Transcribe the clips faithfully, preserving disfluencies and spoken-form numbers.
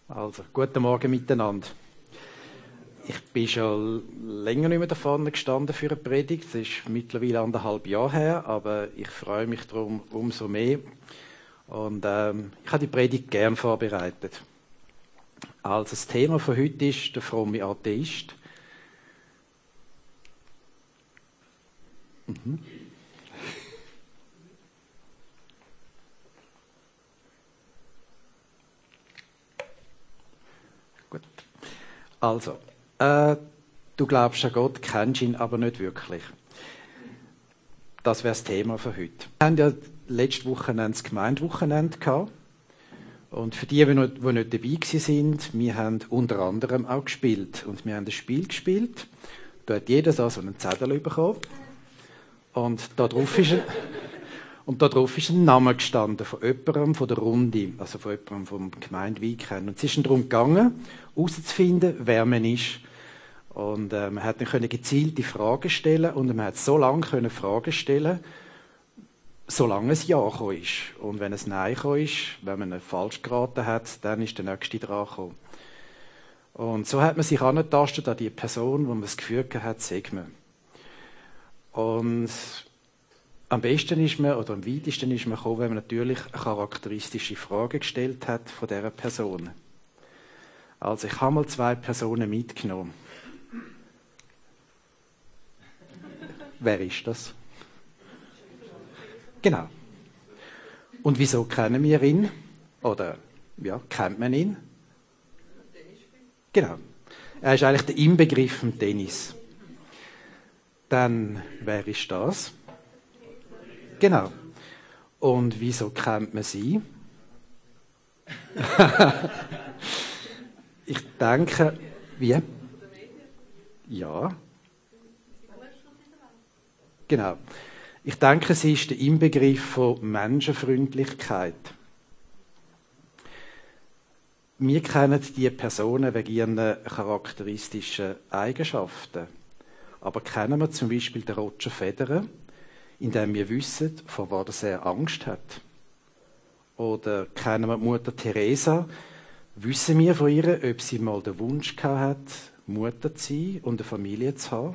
Also, guten Morgen miteinander. Ich bin schon länger nicht mehr davon gestanden für eine Predigt. Es ist mittlerweile anderthalb Jahre her, aber ich freue mich darum umso mehr. Und ähm, ich habe die Predigt gern vorbereitet. Also, das Thema von heute ist der fromme Atheist. Mhm. Gut. Also, äh, du glaubst an Gott, kennst ihn aber nicht wirklich. Das wäre das Thema für heute. Wir haben ja letzte Woche das Gemeindewochenende gehabt. Und für die, die nicht, die nicht dabei waren, wir haben unter anderem auch gespielt. Und wir haben ein Spiel gespielt. Da hat jeder so einen Zettel bekommen. Und da drauf ist ein, und da drauf ist ein Name gestanden von jemandem von der Runde, also von jemandem vom Gemeindeweekend. Und es ist darum gegangen, herauszufinden, wer man ist. Und äh, man hat dann gezielte Fragen stellen und man hat so lange können Fragen stellen, solange ein Ja gekommen ist. Und wenn ein Nein gekommen ist, wenn man falsch geraten hat, dann ist der Nächste dran gekommen. Und so hat man sich angetastet an die Person, wo man das Gefühl hat, sagt man. Und am besten ist man, oder am weitesten ist man gekommen, wenn man natürlich charakteristische Fragen gestellt hat von dieser Person. Also ich habe mal zwei Personen mitgenommen. Wer ist das? Genau. Und wieso kennen wir ihn? Oder, ja, kennt man ihn? Genau. Er ist eigentlich der Inbegriff vom Tennis. Dann, wer ist das? Genau. Und wieso kennt man sie? Ich denke, wie? Ja. Genau. Ich denke, sie ist der Inbegriff von Menschenfreundlichkeit. Wir kennen diese Personen wegen ihren charakteristischen Eigenschaften. Aber kennen wir zum Beispiel den Roger Federer, indem wir wissen, vor was er Angst hat? Oder kennen wir Mutter Teresa, wissen wir von ihr, ob sie mal den Wunsch gehabt hat, Mutter zu sein und eine Familie zu haben?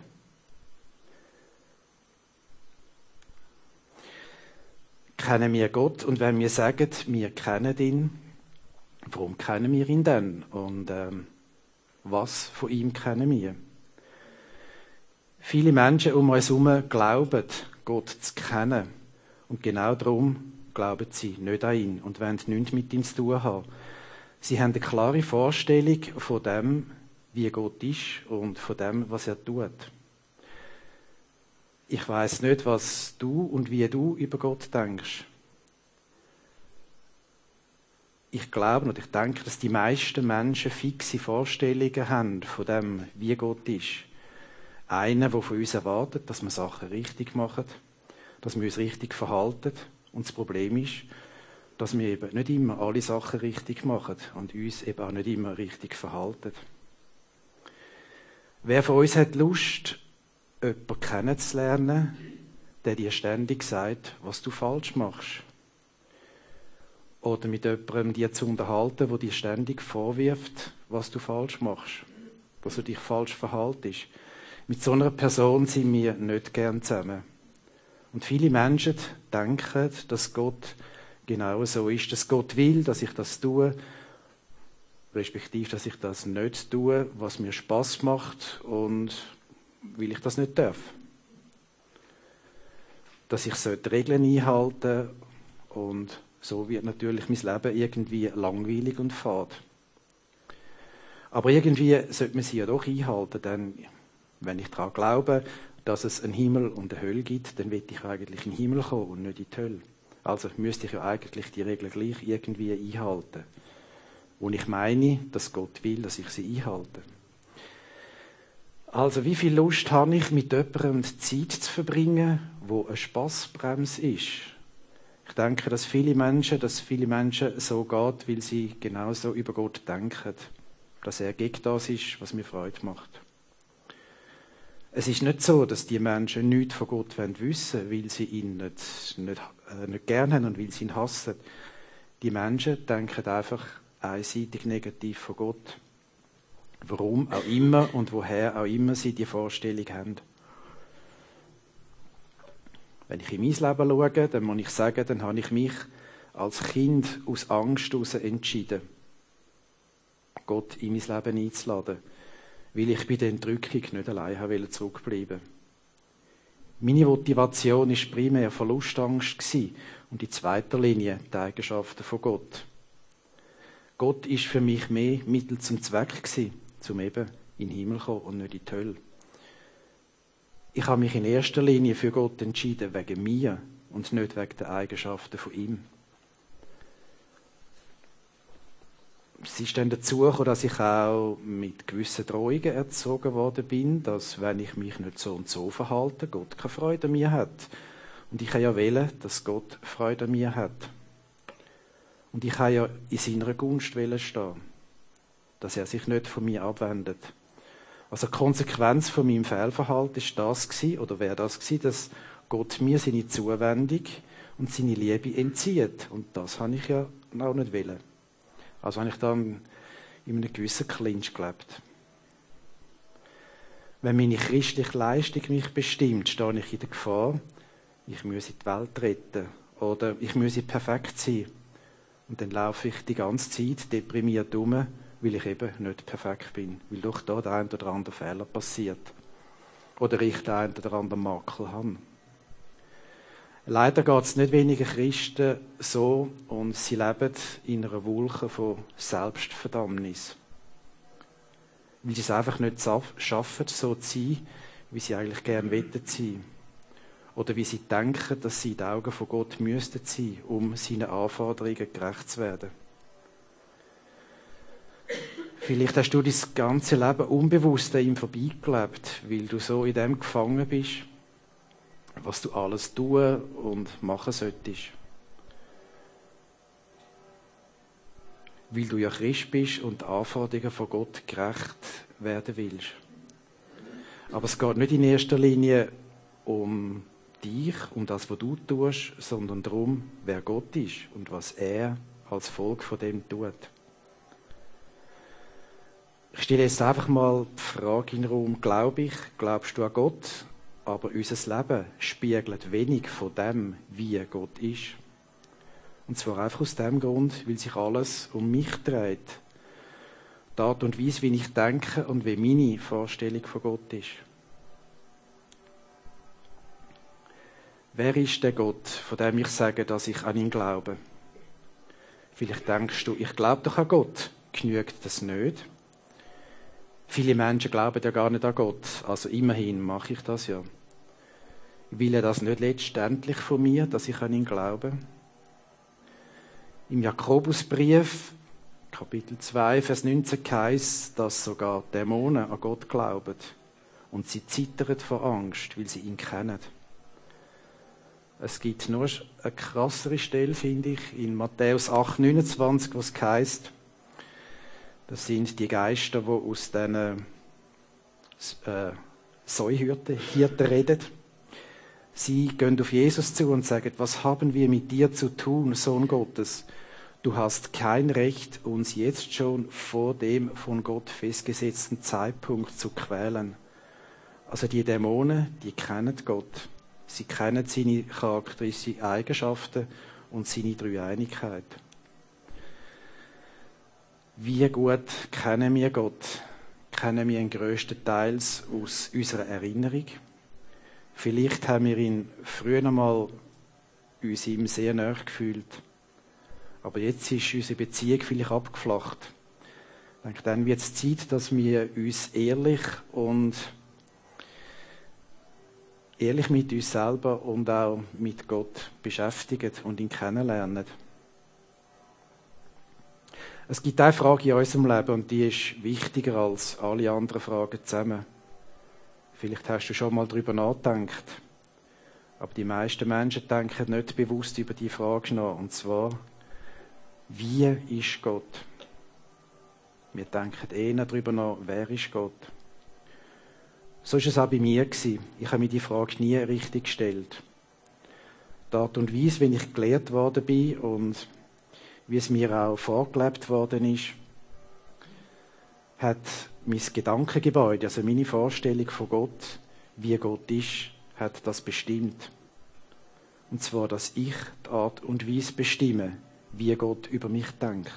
Kennen wir Gott? Und wenn wir sagen, wir kennen ihn, warum kennen wir ihn denn? Und ähm, was von ihm kennen wir? Viele Menschen um uns herum glauben, Gott zu kennen. Und genau darum glauben sie nicht an ihn und wollen nichts mit ihm zu tun haben. Sie haben eine klare Vorstellung von dem, wie Gott ist und von dem, was er tut. Ich weiss nicht, was du und wie du über Gott denkst. Ich glaube und ich denke, dass die meisten Menschen fixe Vorstellungen haben von dem, wie Gott ist. Einer, der von uns erwartet, dass wir Sachen richtig machen, dass wir uns richtig verhalten. Und das Problem ist, dass wir eben nicht immer alle Sachen richtig machen und uns eben auch nicht immer richtig verhalten. Wer von uns hat Lust, jemanden kennenzulernen, der dir ständig sagt, was du falsch machst? Oder mit jemandem dir zu unterhalten, der dir ständig vorwirft, was du falsch machst, dass du dich falsch verhaltest? Mit so einer Person sind wir nicht gern zusammen. Und viele Menschen denken, dass Gott genau so ist, dass Gott will, dass ich das tue, respektive, dass ich das nicht tue, was mir Spass macht und weil ich das nicht darf. Dass ich die Regeln einhalten und so wird natürlich mein Leben irgendwie langweilig und fad. Aber irgendwie sollte man sie ja doch einhalten, denn wenn ich daran glaube, dass es einen Himmel und eine Hölle gibt, dann will ich eigentlich in den Himmel kommen und nicht in die Hölle. Also müsste ich ja eigentlich die Regeln gleich irgendwie einhalten. Und ich meine, dass Gott will, dass ich sie einhalte. Also wie viel Lust habe ich, mit jemandem Zeit zu verbringen, wo eine Spassbremse ist? Ich denke, dass viele Menschen, dass viele Menschen so geht, weil sie genauso über Gott denken, dass er gegen das ist, was mir Freude macht. Es ist nicht so, dass die Menschen nichts von Gott wissen wollen, weil sie ihn nicht, nicht, äh, nicht gern haben und weil sie ihn hassen. Die Menschen denken einfach, einseitig negativ von Gott. Warum auch immer und woher auch immer sie die Vorstellung haben. Wenn ich in mein Leben schaue, dann muss ich sagen, dann habe ich mich als Kind aus Angst heraus entschieden, Gott in mein Leben einzuladen, weil ich bei der Entrückung nicht allein zurückbleiben wollte. Meine Motivation war primär Verlustangst und in zweiter Linie die Eigenschaften von Gott. Gott war für mich mehr Mittel zum Zweck, um eben in den Himmel zu kommen und nicht in die Hölle. Ich habe mich in erster Linie für Gott entschieden, wegen mir und nicht wegen den Eigenschaften von ihm. Es ist dann dazu gekommen, dass ich auch mit gewissen Drohungen erzogen worden bin, dass, wenn ich mich nicht so und so verhalte, Gott keine Freude an mir hat. Und ich habe ja wollen, dass Gott Freude an mir hat. Und ich habe ja in seiner Gunst stehen, dass er sich nicht von mir abwendet. Also die Konsequenz von meinem Fehlverhalten ist das gewesen, oder wäre das gewesen, dass Gott mir seine Zuwendung und seine Liebe entzieht. Und das habe ich ja auch nicht wollen. Also habe ich dann in einem gewissen Clinch gelebt. Wenn meine christliche Leistung mich bestimmt, stehe ich in der Gefahr, ich müsse die Welt retten oder ich müsse perfekt sein. Und dann laufe ich die ganze Zeit deprimiert um, weil ich eben nicht perfekt bin. Weil doch da der ein oder andere Fehler passiert. Oder ich den einen oder anderen Makel habe. Leider geht es nicht wenigen Christen so und sie leben in einer Wolke von Selbstverdammnis. Weil sie es einfach nicht schaffen, so zu sein, wie sie eigentlich gerne sein wollen. Oder wie sie denken, dass sie in den Augen von Gott müssten sein, um seinen Anforderungen gerecht zu werden. Vielleicht hast du dein ganze Leben unbewusst an ihm vorbeigelebt, weil du so in dem gefangen bist, was du alles tun und machen solltest. Weil du ja Christ bist und die Anforderungen von Gott gerecht werden willst. Aber es geht nicht in erster Linie um dich, um das, was du tust, sondern darum, wer Gott ist und was er als Volk von dem tut. Ich stelle jetzt einfach mal die Frage in den Raum, glaube ich, glaubst du an Gott? Aber unser Leben spiegelt wenig von dem, wie Gott ist. Und zwar einfach aus dem Grund, weil sich alles um mich dreht. Die Art und Weise, wie ich denke und wie meine Vorstellung von Gott ist. Wer ist der Gott, von dem ich sage, dass ich an ihn glaube? Vielleicht denkst du, ich glaube doch an Gott. Genügt das nicht? Viele Menschen glauben ja gar nicht an Gott, also immerhin mache ich das ja. Will er das nicht letztendlich von mir, dass ich an ihn glaube? Im Jakobusbrief, Kapitel zwei, Vers neunzehn, heisst, dass sogar Dämonen an Gott glauben und sie zittern vor Angst, weil sie ihn kennen. Es gibt nur eine krassere Stelle, finde ich, in Matthäus acht, neunundzwanzig, wo es heisst, das sind die Geister, die aus diesen äh, Säuhirten Hirten reden. Sie gehen auf Jesus zu und sagen, was haben wir mit dir zu tun, Sohn Gottes? Du hast kein Recht, uns jetzt schon vor dem von Gott festgesetzten Zeitpunkt zu quälen. Also die Dämonen, die kennen Gott. Sie kennen seine charakteristischen Eigenschaften und seine Dreieinigkeit. Wie gut kennen wir Gott? Kennen wir ihn grösstenteils aus unserer Erinnerung? Vielleicht haben wir ihn früher einmal uns ihm sehr nahe gefühlt. Aber jetzt ist unsere Beziehung vielleicht abgeflacht. Ich denke, dann wird es Zeit, dass wir uns ehrlich und ehrlich mit uns selber und auch mit Gott beschäftigen und ihn kennenlernen. Es gibt eine Frage in unserem Leben und die ist wichtiger als alle anderen Fragen zusammen. Vielleicht hast du schon mal darüber nachgedacht. Aber die meisten Menschen denken nicht bewusst über die Frage nach. Und zwar, wie ist Gott? Wir denken eher darüber nach, wer ist Gott? So war es auch bei mir. Ich habe mir die Frage nie richtig gestellt. Die Art und Weise, wie ich gelehrt worden bin und wie es mir auch vorgelebt worden ist, hat mein Gedankengebäude, also meine Vorstellung von Gott, wie Gott ist, hat das bestimmt. Und zwar, dass ich die Art und Weise bestimme, wie Gott über mich denkt.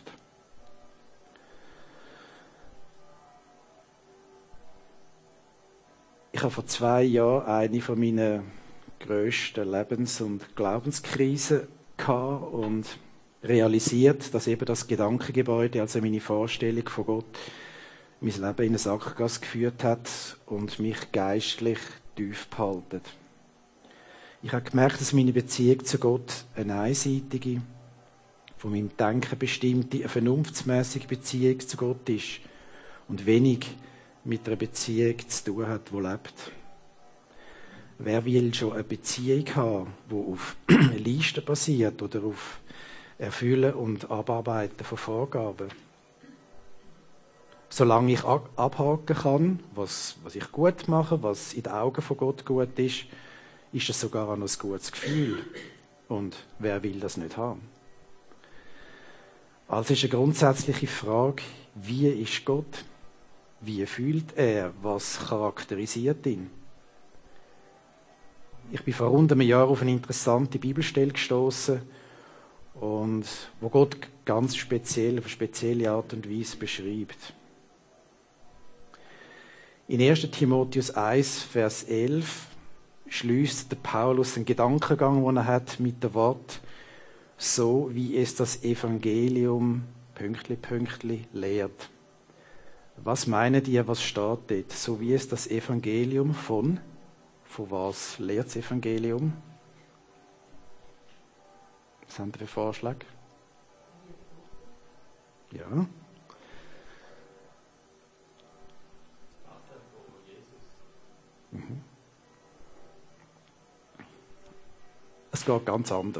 Ich habe vor zwei Jahren eine von meinen grössten Lebens- und Glaubenskrisen gehabt und realisiert, dass eben das Gedankengebäude, also meine Vorstellung von Gott, mein Leben in eine Sackgasse geführt hat und mich geistlich tief behalten. Ich habe gemerkt, dass meine Beziehung zu Gott eine einseitige, von meinem Denken bestimmte, eine vernunftsmäßige Beziehung zu Gott ist und wenig mit einer Beziehung zu tun hat, die lebt. Wer will schon eine Beziehung haben, die auf Listen basiert oder auf Erfüllen und Abarbeiten von Vorgaben? Solange ich abhaken kann, was, was ich gut mache, was in den Augen von Gott gut ist, ist das sogar noch ein gutes Gefühl. Und wer will das nicht haben? Also ist eine grundsätzliche Frage, wie ist Gott? Wie fühlt er? Was charakterisiert ihn? Ich bin vor rund einem Jahr auf eine interessante Bibelstelle gestoßen und wo Gott ganz speziell, auf eine spezielle Art und Weise beschreibt. In erster Timotheus eins, Vers elf schließt der Paulus den Gedankengang, den er hat, mit dem Wort, so wie es das Evangelium Pünktli, Pünktli lehrt. Was meinen ihr, was steht dort? So wie es das Evangelium von, von was lehrt das Evangelium? Was haben Sie für Vorschläge? Ja. Mhm. Es geht ganz anders.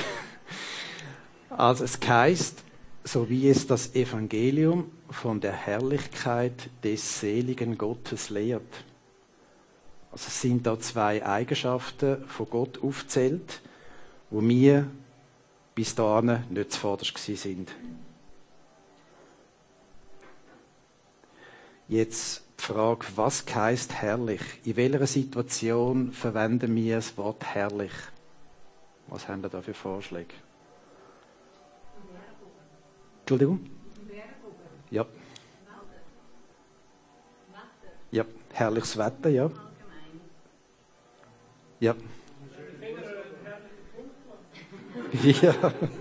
Also es heisst, so wie es das Evangelium von der Herrlichkeit des seligen Gottes lehrt. Also es sind da zwei Eigenschaften von Gott aufgezählt, wo wir bis dahin nicht zuvorderst gewesen sind. Jetzt die Frage, was heisst herrlich? In welcher Situation verwenden wir das Wort herrlich? Was haben wir da für Vorschläge? Entschuldigung? Ja. Ja, herrliches Wetter, ja. Ja. Ja.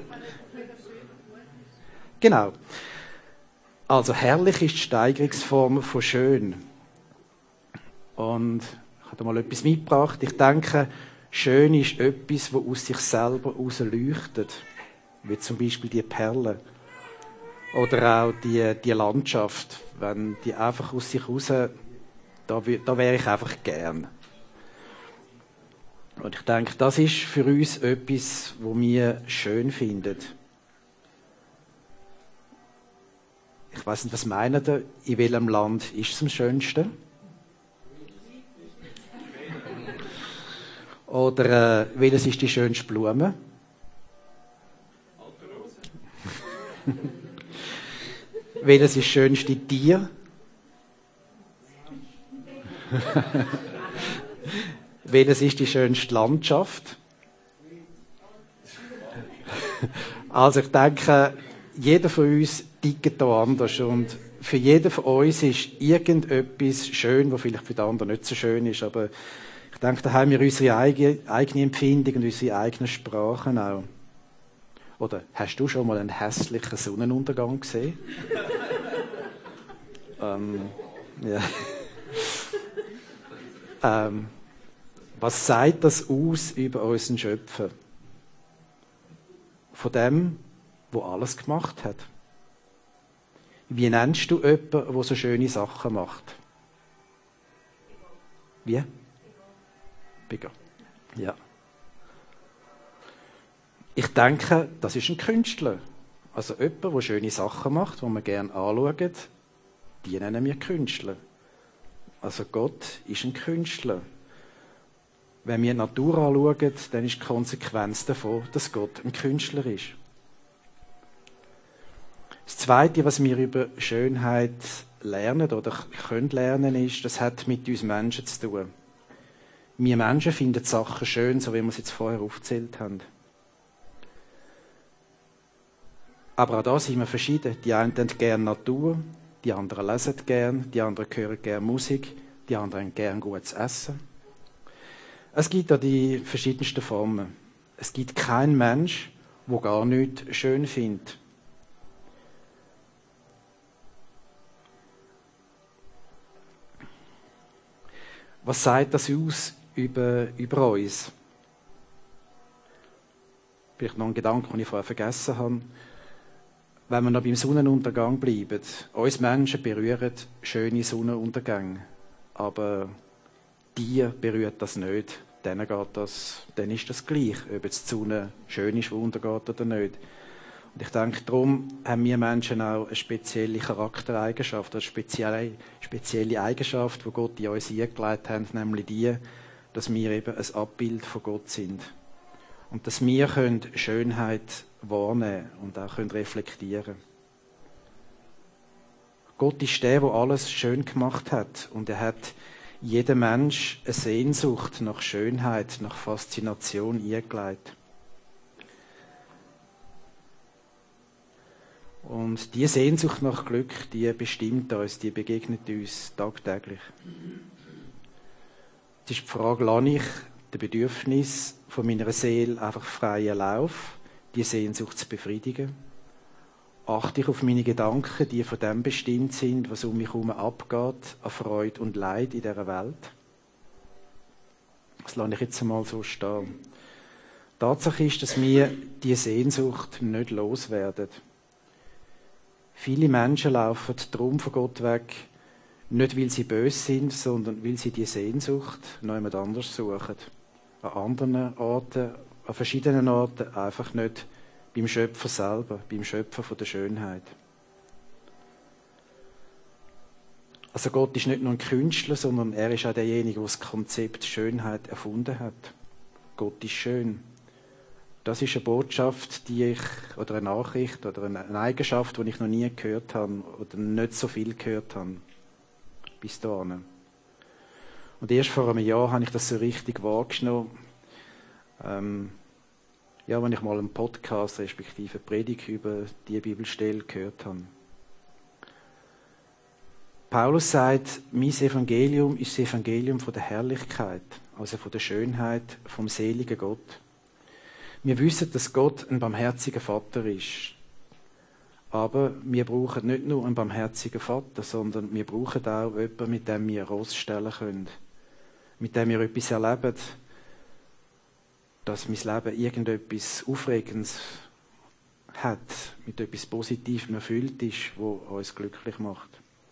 Genau. Also herrlich ist die Steigerungsform von schön. Und ich habe mal etwas mitgebracht. Ich denke, schön ist etwas, das aus sich selber heraus leuchtet. Wie zum Beispiel die Perlen. Oder auch die, die Landschaft. Wenn die einfach aus sich heraus, da, da wäre ich einfach gern. Und ich denke, das ist für uns etwas, was wir schön finden. Ich weiss nicht, was meint ihr? In welchem Land ist es am schönsten? Oder äh, welches ist die schönste Blume? Welches ist das schönste Tier? Welches ist die schönste Landschaft? Also ich denke, jeder von uns tickt da anders und für jeden von uns ist irgendetwas schön, was vielleicht für den anderen nicht so schön ist, aber ich denke, da haben wir unsere eigene, eigene Empfindung und unsere eigenen Sprachen auch. Oder hast du schon mal einen hässlichen Sonnenuntergang gesehen? ähm, ja. ähm, was sagt das aus über unseren Schöpfer? Von dem, der alles gemacht hat. Wie nennst du jemanden, der so schöne Sachen macht? Wie? Bigger. Ja. Ich denke, das ist ein Künstler. Also jemand, der schöne Sachen macht, die man gerne anschaut, die nennen wir Künstler. Also Gott ist ein Künstler. Wenn wir die Natur anschauen, dann ist die Konsequenz davon, dass Gott ein Künstler ist. Das Zweite, was wir über Schönheit lernen oder können lernen, ist, das hat mit uns Menschen zu tun. Wir Menschen finden Sachen schön, so wie wir es jetzt vorher aufgezählt haben. Aber auch da sind wir verschieden. Die einen haben gerne Natur, die anderen lesen gerne, die anderen hören gerne Musik, die anderen haben gerne gutes Essen. Es gibt da die verschiedensten Formen. Es gibt keinen Mensch, der gar nichts schön findet. Was sagt das aus über, über uns? Vielleicht noch ein Gedanke, den ich vorher vergessen habe. Wenn wir noch beim Sonnenuntergang bleiben, uns Menschen berühren schöne Sonnenuntergänge, aber Tiere berührt das nicht. Denen geht das, dann ist das gleich, ob jetzt die Sonne schön ist, die untergeht oder nicht. Und ich denke, darum haben wir Menschen auch eine spezielle Charaktereigenschaft, eine spezielle, spezielle Eigenschaft, die Gott in uns eingelegt hat, nämlich die, dass wir eben ein Abbild von Gott sind. Und dass wir können Schönheit wahrnehmen und auch können reflektieren. Gott ist der, der alles schön gemacht hat. Und er hat jedem Mensch eine Sehnsucht nach Schönheit, nach Faszination eingelegt. Und diese Sehnsucht nach Glück, die bestimmt uns, die begegnet uns tagtäglich. Es ist die Frage, lasse ich das Bedürfnis von meiner Seele einfach freien Lauf, die Sehnsucht zu befriedigen? Achte ich auf meine Gedanken, die von dem bestimmt sind, was um mich herum abgeht, an Freude und Leid in dieser Welt? Das lasse ich jetzt einmal so stehen. Tatsache ist, dass wir diese Sehnsucht nicht loswerden. Viele Menschen laufen darum von Gott weg, nicht weil sie böse sind, sondern weil sie die Sehnsucht noch jemand anders suchen. An anderen Orten, an verschiedenen Orten, einfach nicht beim Schöpfer selber, beim Schöpfer von der Schönheit. Also Gott ist nicht nur ein Künstler, sondern er ist auch derjenige, der das Konzept Schönheit erfunden hat. Gott ist schön. Das ist eine Botschaft, die ich, oder eine Nachricht, oder eine Eigenschaft, die ich noch nie gehört habe, oder nicht so viel gehört habe. Bis dahin. Und erst vor einem Jahr habe ich das so richtig wahrgenommen. Ähm, ja, wenn ich mal einen Podcast, respektive eine Predigt über diese Bibelstelle gehört habe. Paulus sagt, mein Evangelium ist das Evangelium von der Herrlichkeit, also von der Schönheit, vom seligen Gott. Wir wissen, dass Gott ein barmherziger Vater ist. Aber wir brauchen nicht nur einen barmherzigen Vater, sondern wir brauchen auch jemanden, mit dem wir rausstellen können. Mit dem wir etwas erleben, dass mein Leben irgendetwas Aufregendes hat, mit etwas Positivem erfüllt ist, was uns glücklich macht.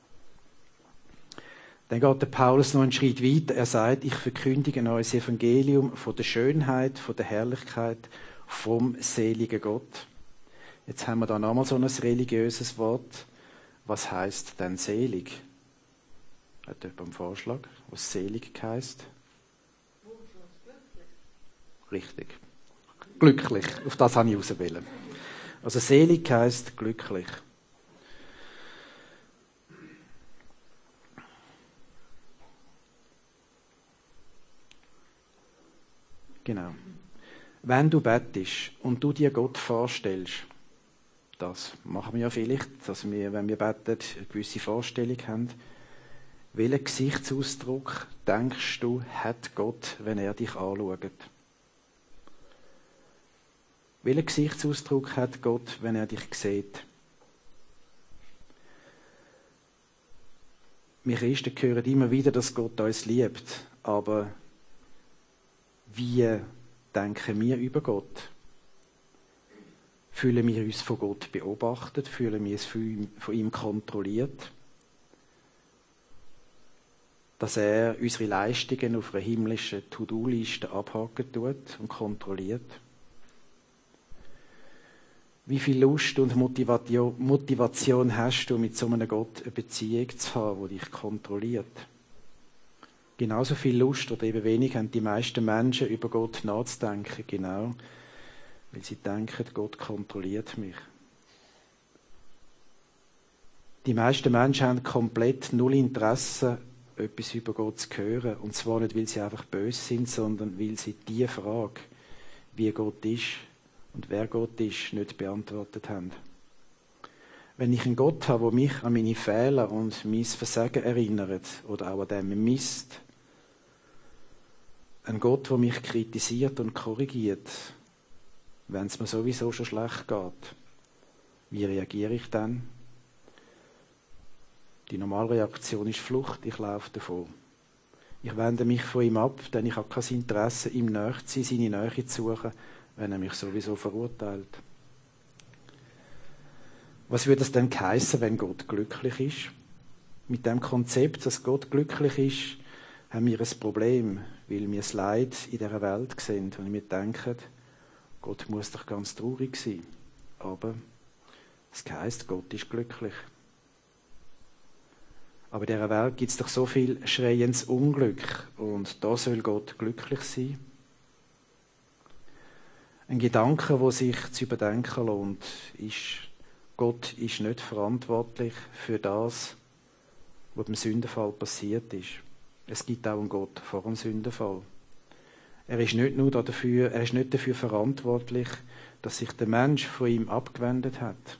Dann geht der Paulus noch einen Schritt weiter. Er sagt, ich verkündige ein neues Evangelium von der Schönheit, von der Herrlichkeit, vom seligen Gott. Jetzt haben wir da nochmal so ein religiöses Wort. Was heisst denn selig? Hat jemand einen Vorschlag, was selig heisst? Richtig. Glücklich. Auf das habe ich rauswählen. Also selig heisst glücklich. Genau. Wenn du bettest und du dir Gott vorstellst, das machen wir ja vielleicht, dass wir, wenn wir beten, eine gewisse Vorstellung haben. Welchen Gesichtsausdruck denkst du, hat Gott, wenn er dich anschaut? Welchen Gesichtsausdruck hat Gott, wenn er dich sieht? Wir Christen hören immer wieder, dass Gott uns liebt, aber wie denken wir über Gott? Fühlen wir uns von Gott beobachtet? Fühlen wir uns von ihm kontrolliert? Dass er unsere Leistungen auf einer himmlischen To-Do-Liste abhaken tut und kontrolliert? Wie viel Lust und Motivation hast du, mit so einem Gott eine Beziehung zu haben, die dich kontrolliert? Genauso viel Lust oder eben wenig haben die meisten Menschen, über Gott nachzudenken, genau, weil sie denken, Gott kontrolliert mich. Die meisten Menschen haben komplett null Interesse, etwas über Gott zu hören. Und zwar nicht, weil sie einfach böse sind, sondern weil sie die Frage, wie Gott ist und wer Gott ist, nicht beantwortet haben. Wenn ich einen Gott habe, der mich an meine Fehler und mein Versagen erinnert oder auch an dem Mist, ein Gott, der mich kritisiert und korrigiert, wenn es mir sowieso schon schlecht geht, wie reagiere ich dann? Die Normalreaktion ist Flucht, ich laufe davon. Ich wende mich von ihm ab, denn ich habe kein Interesse, ihm nahe zu sein, seine Nähe zu suchen, wenn er mich sowieso verurteilt. Was würde es denn heissen, wenn Gott glücklich ist? Mit dem Konzept, dass Gott glücklich ist, haben wir ein Problem, weil wir das Leid in dieser Welt sehen und wir denken, Gott muss doch ganz traurig sein. Aber es heisst, Gott ist glücklich. Aber in dieser Welt gibt es doch so viel schreiendes Unglück und da soll Gott glücklich sein. Ein Gedanke, der sich zu überdenken lohnt, ist, Gott ist nicht verantwortlich für das, was beim Sündenfall passiert ist. Es gibt auch einen Gott vor dem Sündenfall. Er ist nicht nur dafür, er ist nicht dafür verantwortlich, dass sich der Mensch von ihm abgewendet hat.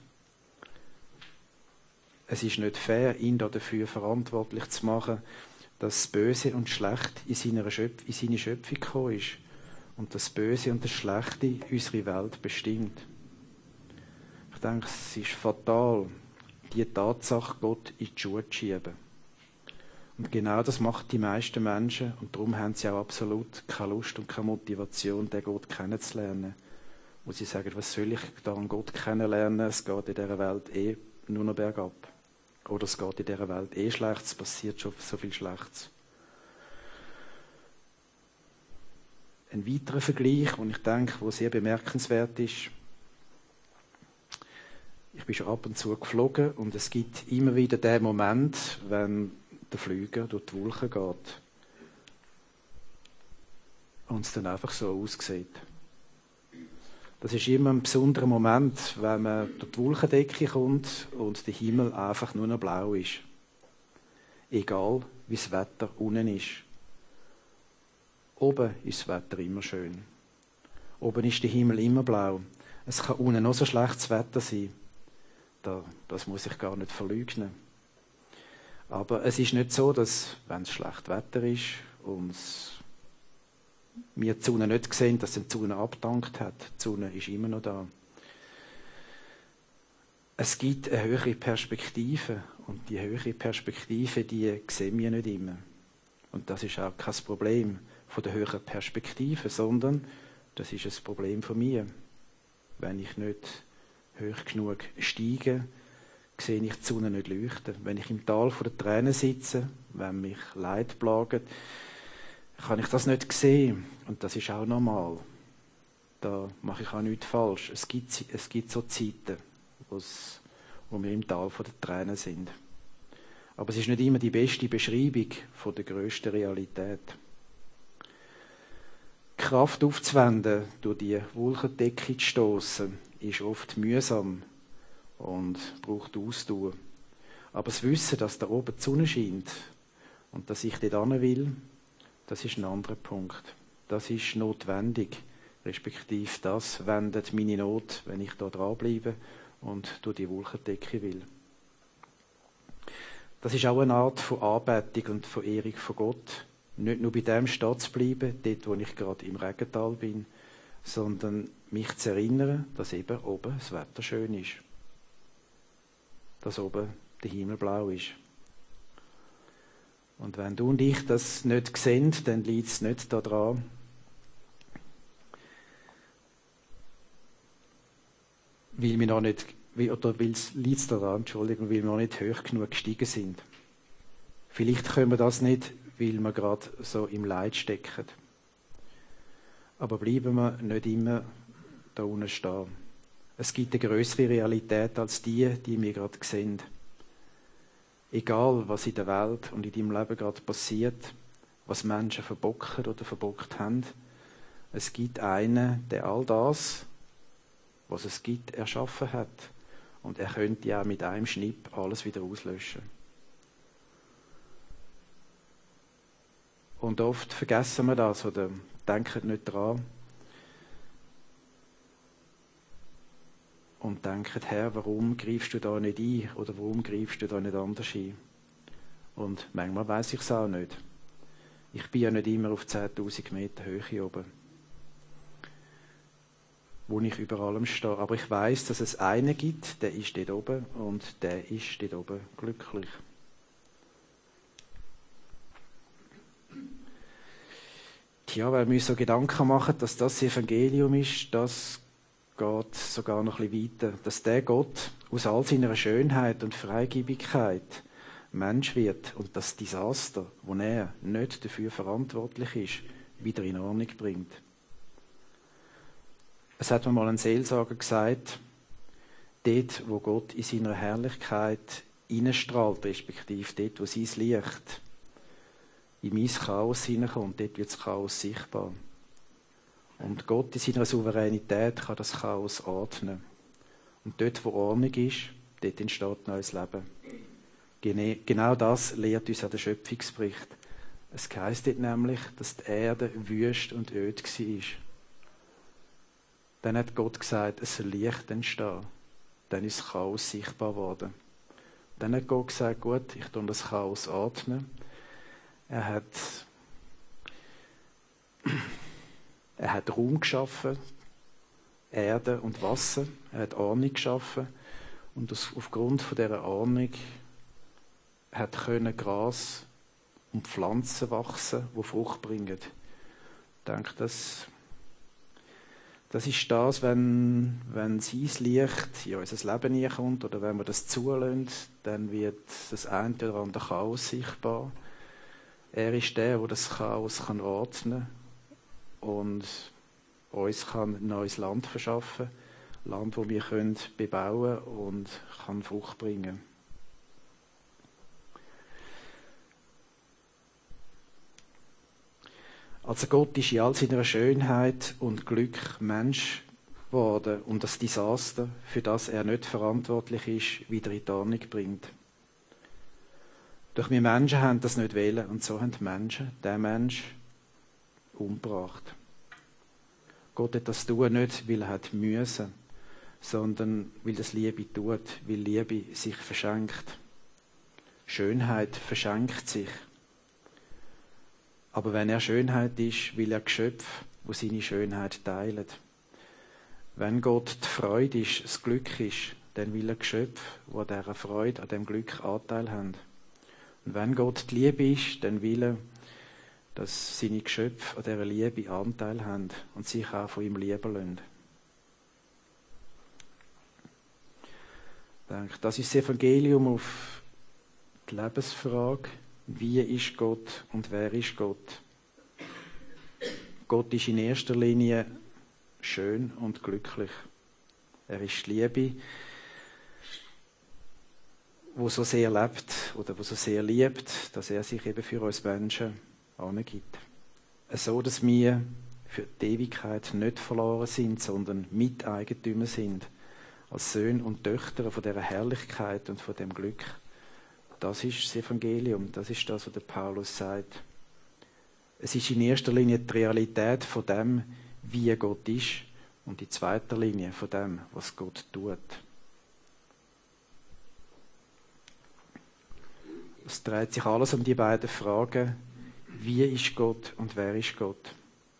Es ist nicht fair, ihn dafür verantwortlich zu machen, dass das Böse und Schlechte in seine, Schöpf- in seine Schöpfung gekommen ist und das Böse und das Schlechte unsere Welt bestimmt. Ich denke, es ist fatal, diese Tatsache Gott in die Schuhe zu schieben. Und genau das macht die meisten Menschen und darum haben sie auch absolut keine Lust und keine Motivation, den Gott kennenzulernen. Wo sie sagen, was soll ich da an Gott kennenlernen? Es geht in dieser Welt eh nur noch bergab. Oder es geht in dieser Welt eh schlecht, es passiert schon so viel Schlechtes. Ein weiterer Vergleich, den ich denke, der sehr bemerkenswert ist, ich bin schon ab und zu geflogen und es gibt immer wieder den Moment, wenn der Flüger durch die Wolken geht und es dann einfach so aussieht. Das ist immer ein besonderer Moment, wenn man durch die Wolkendecke kommt und der Himmel einfach nur noch blau ist. Egal, wie das Wetter unten ist. Oben ist das Wetter immer schön. Oben ist der Himmel immer blau. Es kann unten noch so schlechtes Wetter sein. Das muss ich gar nicht verleugnen. Aber es ist nicht so, dass, wenn es schlechtes Wetter ist und wir die Sonne nicht sehen, dass die Sonne abgedankt hat. Die Sonne ist immer noch da. Es gibt eine höhere Perspektive und die höhere Perspektive, die sehen wir nicht immer. Und das ist auch kein Problem von der höheren Perspektive, sondern das ist ein Problem von mir. Wenn ich nicht hoch genug steige, sehe ich die Sonne nicht leuchten. Wenn ich im Tal der Tränen sitze, wenn mich Leid plagt, kann ich das nicht sehen. Und das ist auch normal. Da mache ich auch nichts falsch. Es gibt, es gibt so Zeiten, wo wir im Tal der Tränen sind. Aber es ist nicht immer die beste Beschreibung von der grössten Realität. Die Kraft aufzuwenden, durch die Wolkendecke zu stossen, ist oft mühsam und braucht Ausdauer. Aber das Wissen, dass da oben die Sonne scheint und dass ich dort hin will, das ist ein anderer Punkt. Das ist notwendig, respektive das wendet meine Not, wenn ich da dranbleibe und durch die Wolkendecke will. Das ist auch eine Art von Anbetung und Verehrung von Gott. Nicht nur bei dem stehen zu bleiben, dort, wo ich gerade im Regental bin, sondern mich zu erinnern, dass eben oben das Wetter schön ist. Dass oben der Himmel blau ist. Und wenn du und ich das nicht sehen, dann liegt es nicht daran, weil wir noch nicht, oder liegt es daran, Entschuldigung, weil wir noch nicht hoch genug gestiegen sind. Vielleicht können wir das nicht, weil wir gerade so im Leid stecken. Aber bleiben wir nicht immer da unten stehen. Es gibt eine grössere Realität als die, die wir gerade sehen. Egal, was in der Welt und in deinem Leben gerade passiert, was Menschen verbocken oder verbockt haben, es gibt einen, der all das, was es gibt, erschaffen hat Und er könnte ja mit einem Schnipp alles wieder auslöschen. Und oft vergessen wir das oder denken nicht dran. Und denken, Herr, warum greifst du da nicht ein? Oder warum greifst du da nicht anders ein? Und manchmal weiss ich es auch nicht. Ich bin ja nicht immer auf zehntausend Meter Höhe oben, wo ich über allem stehe. Aber ich weiss, dass es einen gibt, der ist dort oben und der ist dort oben glücklich. Tja, weil wir uns so Gedanken machen, dass das Evangelium ist, das geht sogar noch ein bisschen weiter. Dass der Gott aus all seiner Schönheit und Freigebigkeit Mensch wird und das Desaster, wo er nicht dafür verantwortlich ist, wieder in Ordnung bringt. Es hat mir mal ein Seelsorger gesagt, dort, wo Gott in seiner Herrlichkeit hineinstrahlt, respektive dort, wo sein Licht in mein Chaos hineinkommt, dort wird das Chaos sichtbar. Und Gott in seiner Souveränität kann das Chaos ordnen. Und dort, wo Ordnung ist, dort entsteht neues Leben. Genau das lehrt uns an der Schöpfungsbericht. Es heisst dort nämlich, dass die Erde wüst und öd war. Dann hat Gott gesagt, es soll Licht entstehen. Dann ist das Chaos sichtbar geworden. Dann hat Gott gesagt, gut, ich tue das Chaos ordnen. Er hat, er hat Raum geschaffen, Erde und Wasser. Er hat Ordnung geschaffen. Und das, aufgrund von dieser Ordnung hat können Gras und Pflanzen wachsen, die Frucht bringen. Ich denke, das, das ist das, wenn, wenn sein Licht in unser Leben hineinkommt oder wenn wir das zulassen, dann wird das eine oder andere Chaos sichtbar. Er ist der, der das Chaos kann ordnen und uns kann ein neues Land verschaffen. Ein Land, das wir können bebauen und kann Frucht bringen. Also Gott ist in all seiner Schönheit und Glück Mensch geworden und das Desaster, für das er nicht verantwortlich ist, wieder in die Ordnung bringt. Doch wir Menschen haben das nicht wollen und so haben die Menschen den Mensch umgebracht. Gott hat das tun nicht, weil er hat müssen, sondern weil das Liebe tut, weil Liebe sich verschenkt. Schönheit verschenkt sich. Aber wenn er Schönheit ist, will er Geschöpfe, wo seine Schönheit teilen. Wenn Gott die Freude ist, das Glück ist, dann will er Geschöpfe, wo an dieser Freude, an dem Glück Anteil haben. Und wenn Gott die Liebe ist, dann will er, dass seine Geschöpfe an dieser Liebe Anteil haben und sich auch von ihm lieben lassen. Ich denke, das ist das Evangelium auf die Lebensfrage. Wie ist Gott und wer ist Gott? Gott ist in erster Linie schön und glücklich. Er ist die Liebe, wo so sehr lebt oder wo so sehr liebt, dass er sich eben für uns Menschen angibt. So, dass wir für die Ewigkeit nicht verloren sind, sondern Miteigentümer sind, als Söhne und Töchter von dieser Herrlichkeit und von dem Glück. Das ist das Evangelium, das ist das, was der Paulus sagt. Es ist in erster Linie die Realität von dem, wie Gott ist, und in zweiter Linie von dem, was Gott tut. Es dreht sich alles um die beiden Fragen, wie ist Gott und wer ist Gott?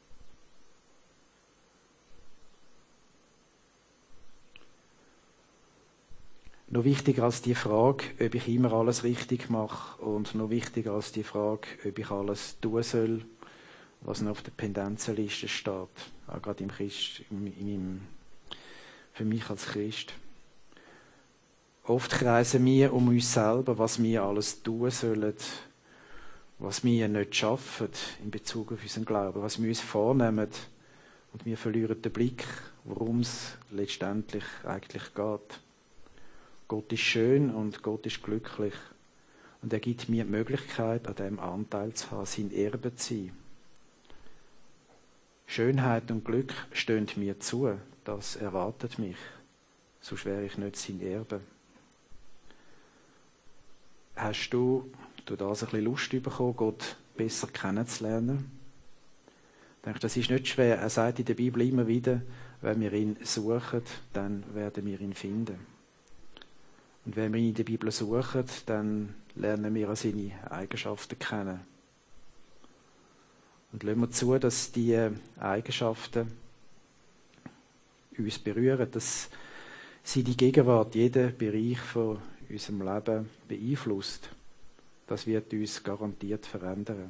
Noch wichtiger als die Frage, ob ich immer alles richtig mache, und noch wichtiger als die Frage, ob ich alles tun soll, was noch auf der Pendenzenliste steht, auch gerade im Christ, im, im, für mich als Christ. Oft kreisen wir um uns selber, was wir alles tun sollen, was wir nicht schaffen in Bezug auf unseren Glauben, was wir uns vornehmen, und wir verlieren den Blick, worum es letztendlich eigentlich geht. Gott ist schön und Gott ist glücklich. Und er gibt mir die Möglichkeit, an diesem Anteil zu haben, sein Erbe zu sein. Schönheit und Glück stehen mir zu, das erwartet mich. sonst wäre ich nicht sein Erbe. Hast du durch das ein bisschen Lust bekommen, Gott besser kennenzulernen? Ich denke, das ist nicht schwer. Er sagt in der Bibel immer wieder, wenn wir ihn suchen, dann werden wir ihn finden. Und wenn wir ihn in der Bibel suchen, dann lernen wir seine Eigenschaften kennen. Und lassen wir zu, dass diese Eigenschaften uns berühren, dass sie die Gegenwart jeden Bereich von unserem Leben beeinflusst. Das wird uns garantiert verändern.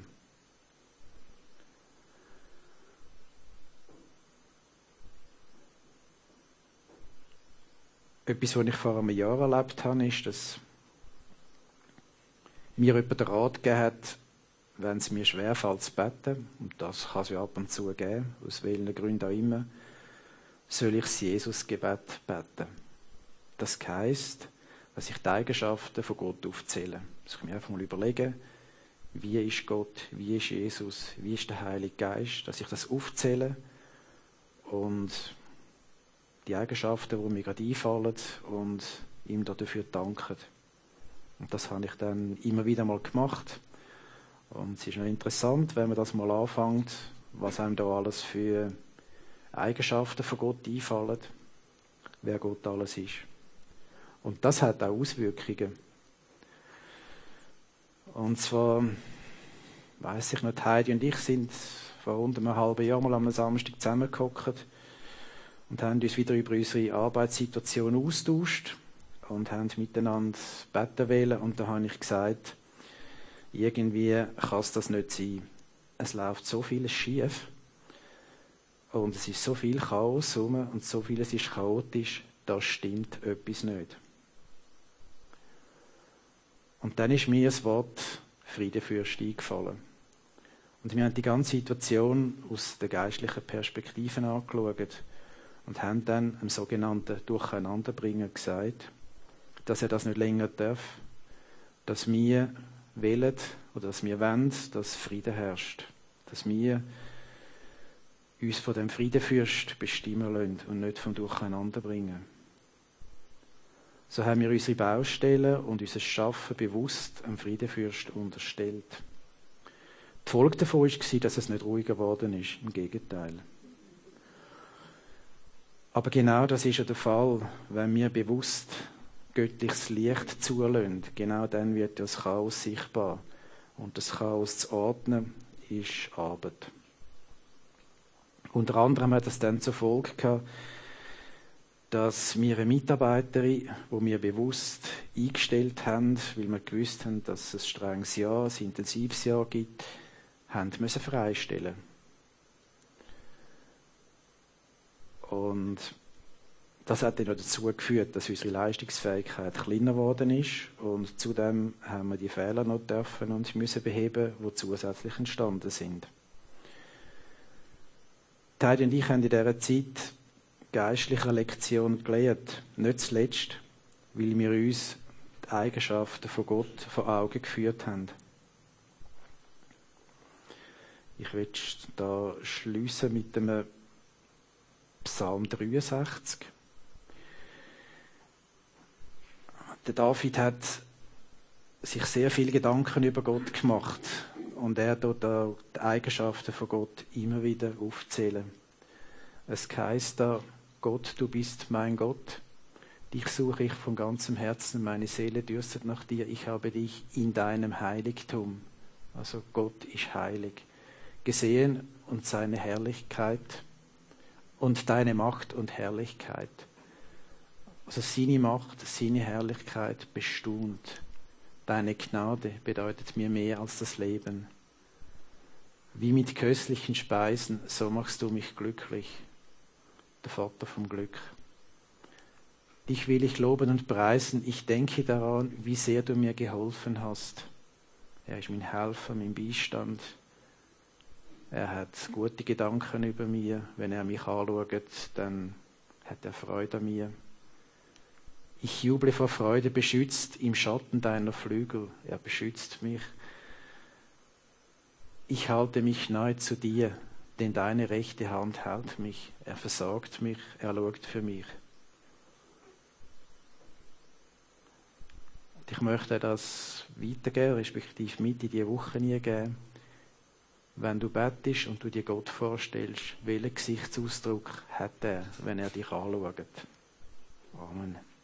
Etwas, was ich vor einem Jahr erlebt habe, ist, dass mir jemand den Rat gegeben hat, wenn es mir schwerfällt zu beten, und das kann es ja ab und zu geben, aus welchen Gründen auch immer, soll ich das Jesus-Gebet beten. Das heisst, dass ich die Eigenschaften von Gott aufzähle. Dass ich mir einfach mal überlege, wie ist Gott, wie ist Jesus, wie ist der Heilige Geist, dass ich das aufzähle und die Eigenschaften, die mir gerade einfallen, und ihm dafür danken. Und das habe ich dann immer wieder mal gemacht. Und es ist noch interessant, wenn man das mal anfängt, was einem da alles für Eigenschaften von Gott einfallen, wer Gott alles ist. Und das hat auch Auswirkungen. Und zwar, weiss ich noch, Heidi und ich sind vor rund einem halben Jahr mal am Samstag zusammengehockt und haben uns wieder über unsere Arbeitssituation austauscht und haben miteinander beten wollen. Und da habe ich gesagt, irgendwie kann es das nicht sein. Es läuft so vieles schief und es ist so viel Chaos rum und so vieles ist chaotisch, da stimmt etwas nicht. Und dann ist mir das Wort Friedefürst eingefallen. Und wir haben die ganze Situation aus der geistlichen Perspektive angeschaut und haben dann im sogenannten Durcheinanderbringen gesagt, dass er das nicht länger darf, dass wir wollen oder dass wir wollen, dass Frieden herrscht. Dass wir uns von dem Friedefürst bestimmen lassen und nicht vom Durcheinanderbringen. So haben wir unsere Baustellen und unser Schaffen bewusst dem Friedefürst unterstellt. Die Folge davon war, dass es nicht ruhiger geworden ist, im Gegenteil. Aber genau das ist ja der Fall, wenn wir bewusst göttliches Licht zulassen. Genau dann wird das Chaos sichtbar. Und das Chaos zu ordnen, ist Arbeit. Unter anderem hat es dann zur Folge gehabt, dass wir eine Mitarbeiterin, die wir bewusst eingestellt haben, weil wir gewusst haben, dass es ein strenges Jahr, ein intensives Jahr gibt, haben müssen freistellen. Und das hat dann dazu geführt, dass unsere Leistungsfähigkeit kleiner geworden ist, und zudem haben wir die Fehler noch dürfen und müssen beheben, die zusätzlich entstanden sind. Heidi und ich haben in dieser Zeit geistliche Lektionen gelernt, nicht zuletzt, weil wir uns die Eigenschaften von Gott vor Augen geführt haben. Ich will da schliessen mit dem Psalm dreiundsechzig. Der David hat sich sehr viele Gedanken über Gott gemacht und er tut auch die Eigenschaften von Gott immer wieder aufzählen. Es heisst da: Gott, du bist mein Gott, dich suche ich von ganzem Herzen, meine Seele dürstet nach dir, ich habe dich in deinem Heiligtum. Also Gott ist heilig. Gesehen und seine Herrlichkeit und deine Macht und Herrlichkeit. Also seine Macht, seine Herrlichkeit bestaunt. Deine Gnade bedeutet mir mehr als das Leben. Wie mit köstlichen Speisen, so machst du mich glücklich, der Vater vom Glück. Dich will ich loben und preisen. Ich denke daran, wie sehr du mir geholfen hast. Er ist mein Helfer, mein Beistand. Er hat gute Gedanken über mich. Wenn er mich anschaut, dann hat er Freude an mir. Ich juble vor Freude, beschützt im Schatten deiner Flügel. Er beschützt mich. Ich halte mich nahe zu dir, denn deine rechte Hand hält mich. Er versorgt mich, er schaut für mich. Ich möchte das weitergeben, respektive mit in diese Woche geben. Wenn du bettest und du dir Gott vorstellst, welchen Gesichtsausdruck hat er, wenn er dich anschaut? Amen.